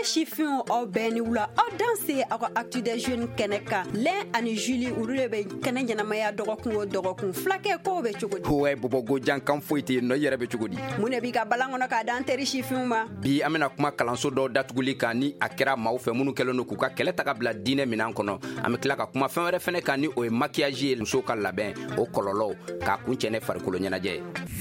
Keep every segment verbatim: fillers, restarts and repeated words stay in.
Ne chiffon au ben ou la au danser à actu des jeunes keneka l'un ani Julie ou le ben kenenya na maya dorokun dorokun flake ko be chogodi ouais bobo go jankan foite no yere be chogodi mune bi ka balango na ka dan teri chiffon ma bi amena kuma kalanso do datuguli kani akira mawfe munu kelo no kuka kele takabla dine minan kono amikla ka kuma fen were fene kani o maquillage muso ka labin o kololo ka kunchene farikolo nyanaje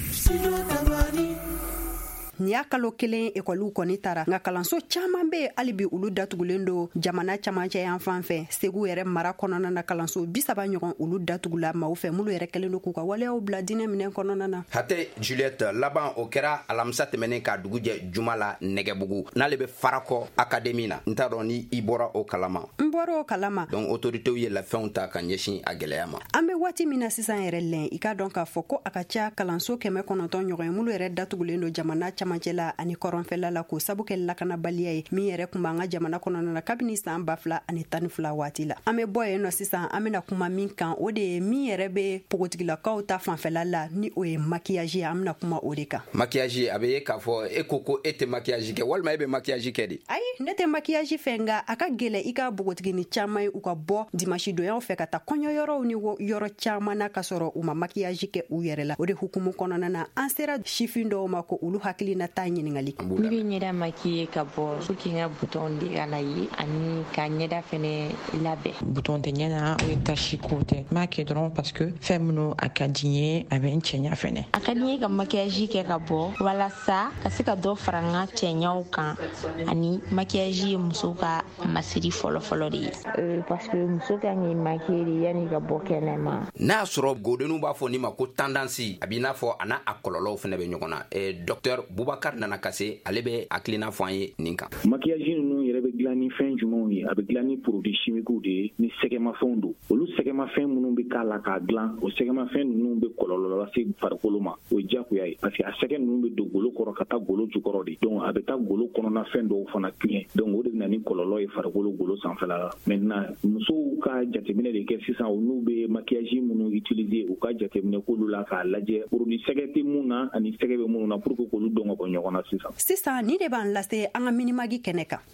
Nya kalo kelen ekolu koni tara nga kalanso caman be alibi ulu datugulen do jamana caman cɛ yan fan fɛ segu yɛrɛ mara kɔnɔna na kalanso bisaba ɲɔgɔn ulu datugula maaw fɛ mulu yɛrɛ kelen do k'u ka waleyaw bila dinɛ minɛ kɔnɔna na hate Juliette laban o kɛra alamisa tɛmɛnen ka dugu jɛ juma la nɛgɛbugu n'ale be farakɔ akademi na n t'a dɔn ni i bɔra o kalama n bɔra o kalama donc autoritéw ye lafɛnw ta ka ɲɛsin a gwɛlɛya ma an be waati min na sisan yɛrɛ lɛn i ka dɔn k'a fɔ ko a ka ca kalanso kɛmɛ kɔnɔntɔn ɲɔgɔn ye mulu yɛrɛ datugulen do jamana camancɛla ani kɔrɔnfɛla la ko sabu kɛ lakanabaliya ye min yɛrɛ kun b'an ka jamana kɔnɔna na kabini san ba fila ani tan ni fila waati la an be bɔ yen nɔ sisan an bena kuma min kan o de ye min yɛrɛ be pogotigilakaw ta fanfɛla la ni o ye maquillage ye an bena kuma o de kan maquillage a be ye k'a fɔ e ko ko e tɛ maquillage kɛ walima e be maquillage kɛ de ayi ne tɛ maquillage fɛ nga a ka gɛlɛ i ka bogotigini caaman ye u ka bɔ dimanche doyaw fɛ ka ta kɔɲɔyɔrɔw ni yɔrɔ caaman na ka sɔrɔ u ma maquillage kɛ u yɛrɛ la o de hukumu kɔnɔna na an sera sifin dɔw ma ko olu hakili na taa ɲiningali ni bɛ ɲɛda maquiller ka bɔ fo k'i ka bouton de ka na ye ani ka ɲɛda fɛnɛ labɛn bouton tɛ ɲɛna o ye tasi ko tɛ n b'a kɛ dɔrɔn parce que fɛn minnu a ka di n ye a bɛ n cɛɲa fɛnɛ a ka di n ye ka maquillage kɛ ka bɔ walasa ka se ka dɔ fara n ka cɛɲaw kan ani maquillage ye muso ka masiri fɔlɔfɔlɔ de ye parce que muso ka ɲi maquiller de yanni ka bɔ kɛnɛma n'a sɔrɔ godenw b'a fɔ ni ma ko tendance a b'i n'a fɔ a n'a a kɔlɔlɔw fɛnɛ bɛ ɲɔgɔn na docteur Boubacar nana kase ale be akilina fɔ an ye nin kan maquillage ninnu yɛrɛ bɛ dilan ni fɛn jumɛnw ye a bɛ dilan ni produit chimiques de ye ni sɛgɛmafɛnw don olu sɛgɛmafɛn minnu bɛ k'a la k'a dilan o sɛgɛmafɛn ninnu bɛ kɔlɔlɔ lase farikolo ma o ye diyagoya ye parce que a sɛgɛ ninnu bɛ don golo kɔrɔ ka taa golo jukɔrɔ de donc a bɛ taa golo kɔnɔna fɛn dɔw fana tiɲɛ donc o de bɛ na ni kɔlɔlɔ ye farikolo golo sanfɛla la maintenant musow ka jateminɛ de kɛ sisan olu bɛ maquillage minnu utiliser u ka jateminɛ k'olu la k'a lajɛ produit sɛgɛ tɛ mun na ani sɛgɛ bɛ minnu na pour que k'olu dɔn ka bɔ ɲɔgɔn na sisan sisan ni de b'an lase an ka minimagi kɛnɛ kan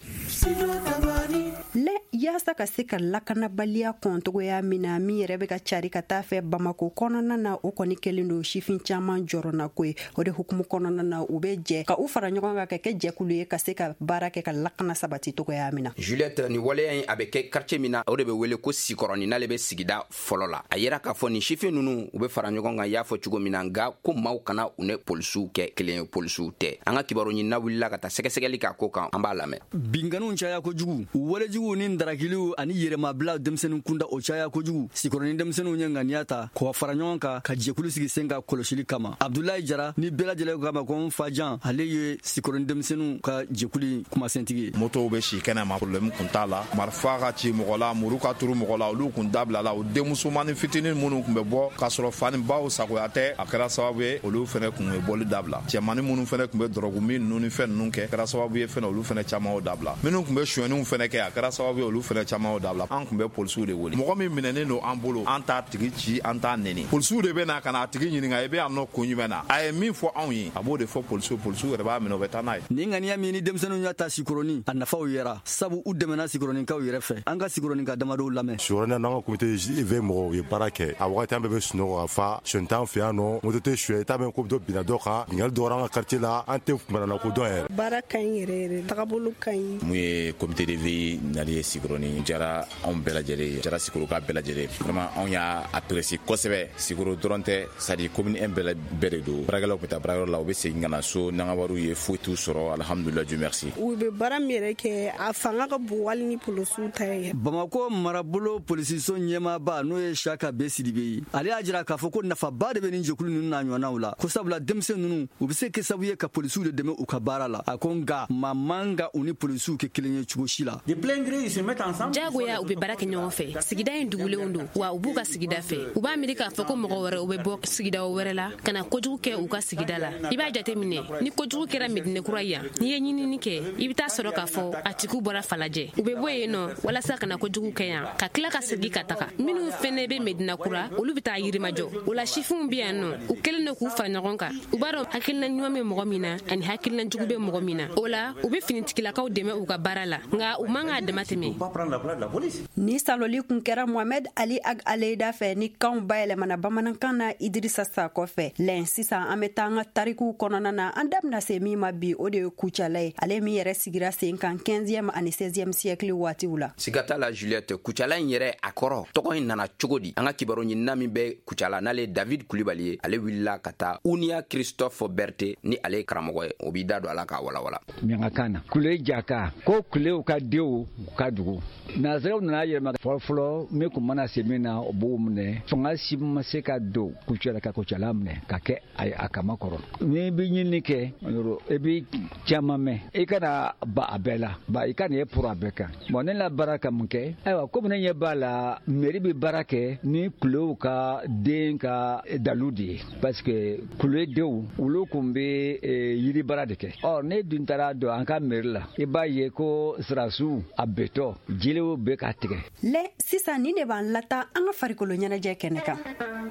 lɛ yaasa ka se ka lakanabaliya kɔntogoya min na min yɛrɛ bɛ ka cari ka taa fɛ bamako kɔnɔna na o kɔni kɛlen do sifin caaman jɔrɔna ko ye o de hukumu kɔnɔna na u be jɛ ka u fara ɲɔgɔn kan ka kɛ jɛkulu ye ka se ka baara kɛ ka lakana sabati togoya min na Juliette ni waleya in a bɛ kɛ quartier min na o de bɛ wele ko sikɔrɔni n'ale bɛ sigida fɔlɔ la a yera k'a fɔ ni sifin ninnu u bɛ fara ɲɔgɔn kan y'a fɔ cogo min na nga ko maaw kana u ne polisiw kɛ kelen ye polisiw tɛ an ka kibaru ɲinina wulila ka taa sɛgɛsɛgɛli k'a ko kan an b'a lamɛn binganiw caya kojugu walejugu ni darakiliw ani yɛrɛmabila denmisɛnnin kunda o caya kojugu sikɔrɔni denmisɛnninw ye ŋaniya ta k'o fara ɲɔgɔn kan ka jɛkulu sigi sen ka kɔlɔsili kama Abdulayi Jara ni bɛɛ lajɛlen kama ko n fajan ale ye sikɔrɔni denmisɛnninw ka jɛkulu kumasɛntigi ye motow bɛ si kɛnɛ ma problème kun t'a la marifa ka ci mɔgɔ la muru ka turu mɔgɔ la olu kun dabila la o denmusomani fitinin minnu kun bɛ bɔ k'a sɔrɔ fani baw sagoya tɛ a kɛra sababu ye olu fɛnɛ kun ye bɔli dabila cɛmani minnu fɛnɛ kun bɛ dɔrɔgu min ninnu ni fɛn ninnu kɛ kɛra sababu ye fɛnɛ olu fɛnɛ caman o dabila minnu kun bɛ suyɛniw fɛnɛ kɛ a kɛra sababu ye olu fɛnɛ caman o dabila an kun bɛ polisiw de wele mɔgɔ min minɛnen don an bolo an t'a tigi ci an t'a neni polisiw de bɛ na ka na a tigi ɲininka i bɛ yan nɔ kun jumɛn na a ye min fɔ anw ye a b'o de fɔ polisiw polisiw yɛrɛ b'a minɛ o bɛ taa n'a ye ni ŋaniya min ni denmisɛnninw y'a ta sikɔrɔni a nafaw yɛra sabu u dɛmɛna sikɔrɔnikaw yɛrɛ fɛ an ka sikɔrɔni ka damadɔw lamɛn sikɔrɔni n'an ka komite v mɔgɔw ye baara kɛ a wagati an bɛɛ bɛ sunɔgɔ ka fa sɔni t'an fɛ yan nɔ moto tɛ suyɛ i t'a mɛn ko dɔ binna dɔ kan bingali dɔgɔra an ka quartier la an tɛ kumanana ko dɔn yɛrɛ baara ka ɲi yɛrɛ yɛrɛ tagabolo ka ɲi mun ye komite de v nali ye sikɔrɔni jara anw bɛɛ lajɛlen jara sikoro ka bɛɛ lajɛlen vraiment anw y'a apprécier kosɛbɛ sikoro dɔrɔn tɛ c'est à dire commune un bɛɛ de don baarakɛlaw bɛ taa baarayɔrɔ la u bɛ segin ka na so n'an ka wariw ye foyi t'u sɔrɔ alhamdulilah Dieu merci u bɛ baara min yɛrɛ kɛ a fanga ka bon wali ni polisiw ta ye Bamako marabolo polisiso ɲɛmaaba n'o ye Saka B Sidibe ye ale y'a jira k'a fɔ ko nafaba de bɛ nin jɛkulu ninnu n'a ɲɔgɔnnaw la ko sabula denmisɛn ninnu u bɛ se kɛ sababu ye ka polisiw de dɛmɛ u ka baara la a ko nka maa man ka u ni polisiw kɛ kelen ye cogo si la jagoya u bɛ baara kɛ ɲɔgɔn fɛ sigida in dugulenw don wa u b'u ka sigida fɛ u b'a miiri k'a fɔ ko mɔgɔ wɛrɛ u bɛ bɔ sigida wɛrɛ la ka na kojugu kɛ u ka sigida la i b'a jate minɛ ni kojugu kɛra Medinekura yan n'i ye ɲinini kɛ i bɛ taa sɔrɔ k'a fɔ a tigiw bɔra Falajɛ u bɛ bɔ yen nɔ walasa ka na kojugu kɛ yan ka tila ka segin ka taga minnu fɛnɛ bɛ Medinakura olu bɛ taa yirimajɔ o la sifinw bɛ yan nɔ u kɛlen don k'u fara ɲɔgɔn kan u b'a dɔn hakilina ɲuman bɛ mɔgɔ min na ani hakilina jugu bɛ mɔgɔ min na o la u bɛ finitigilakaw dɛmɛ u ka baara baara la nga u man ka dama tɛmɛ. Ni saloli kun kɛra Mohamed Ali Ag Aleida fɛ ni kanw bayɛlɛmana bamanankan na Idrissa Sa kɔfɛ. Lɛn sisan an bɛ taa an ka tarikuw kɔnɔna na an da bɛna se min ma bi o de ye Kucala ye. Ale min yɛrɛ sigira sen kan quinzième ani seizième siècle waatiw la. Sigata la Juliette, Kucala in yɛrɛ a kɔrɔ tɔgɔ in nana cogo di? An ka kibaru ɲinina min bɛ Kucala n'ale David Kulibali ye, ale wulila ka taa Unia Christophe Berthe ni ale karamɔgɔ ye. O b'i da don ala k'a walawala. Miangakana kule jaka ko kule ka dew ka dugu nazaraw nana yɛlɛma fɔlɔfɔlɔ min kun mana se min na o b'o minɛ fanga si ma se ka don Kucala ka Kucala minɛ ka kɛ a kama kɔrɔ ni bɛ ɲini kɛ e bɛ caman mɛn i kana ba a bɛɛ la ba i kana ye pour a bɛɛ kan bon ne la baara ka mun kɛ ayiwa komi ne ɲɛ b'a la mairie bɛ baara kɛ ni kulew ka den ka dalu de ye parce que kule denw olu kun bɛ yiri baara de kɛ ɔ ne dun taara dɔn an ka mairie la i b'a ye ko sirasiw a bɛtɔ jeliw bɛ ka tigɛ. Lɛ sisan ni de b'an lata an ka farikolo ɲɛnajɛ kɛnɛ kan.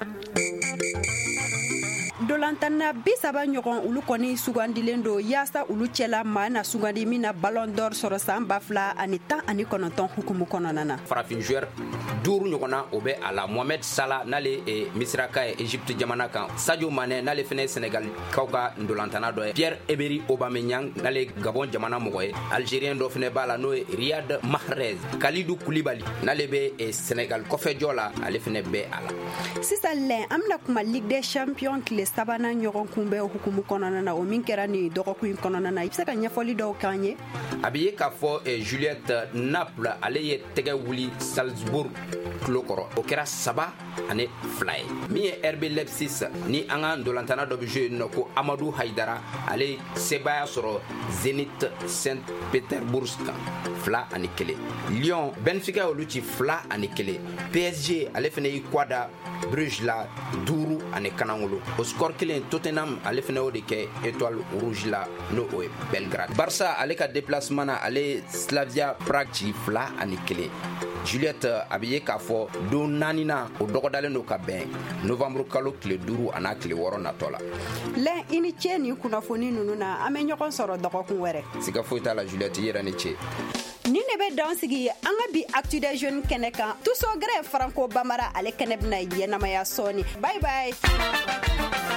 Dolantanna bi saba ɲɔgɔn olu kɔni sugandilen do yaasa olu cɛla maa na sugandi min na Ballon d'Or sɔrɔ san ba fila ani tan ani kɔnɔntɔn hukumu kɔnɔna na. Farafin joueur duuru ɲɔgɔnna o bɛ a la. Mohamed Salah n'ale ye misiraka ye Egypte jamana kan. Sadio Mané n'ale fɛnɛ ye Senegal kaw ka ndolantanna dɔ ye. Pierre-Emerick Aubameyang n'ale ye Gabon jamana mɔgɔ ye. Algérien dɔ fɛnɛ b'a la n'o ye Riyad Mahrez. Kalidou Koulibaly n'ale bɛ Senegal kɔfɛjɔ la ale fɛnɛ bɛ a la. Sisan lɛn an bɛna kuma Ligue des Champions tile sabanan ɲɔgɔn kunbɛn hukumu kɔnɔna na o min kɛra ni dɔgɔkun kɔnɔna na i bɛ se ka ɲɛfɔli dɔw k'an ye. A bɛ ye k'a fɔ Juliette Naples ale ye tɛgɛ wuli Salzbourg tulo kɔrɔ o kɛra saba ani fila ye min ye R B Leipzig ni an ka ndolantanna dɔ bɛ jouer yen nɔ ko Amadou Haidara ale sebaya sɔrɔ Zenit Saint Petersburg kan fila ani kelen. Lyon Benfica olu ci fila ani kelen. P S G ale fɛnɛ y'i kɔ da Bruges la duuru ani kanangolo. O score kelen Tottenham ale fɛnɛ o de kɛ Étoile Rouge la n'o o ye Belgrade. Barça ale ka déplacement na ale Slavia Prague ci fila ani kelen. Juliette a bɛ ye k'a fɔ don naani na o dɔgɔdalen do ka bɛn novembre kalo tile duuru a n'a tile wɔɔrɔ natɔ la. Lɛn i ni ce nin kunnafoni ninnu na an bɛ ɲɔgɔn sɔrɔ dɔgɔkun wɛrɛ. Siga foyi t'a la Juliette, i yɛrɛ ni ce. Ni ne bɛ dan sigi an ka bi Actu des Jeunes kɛnɛ kan Tuso Gɛrɛ Franco Bamara ale kɛnɛ bɛna yɛnamaya sɔɔni. Bye bye.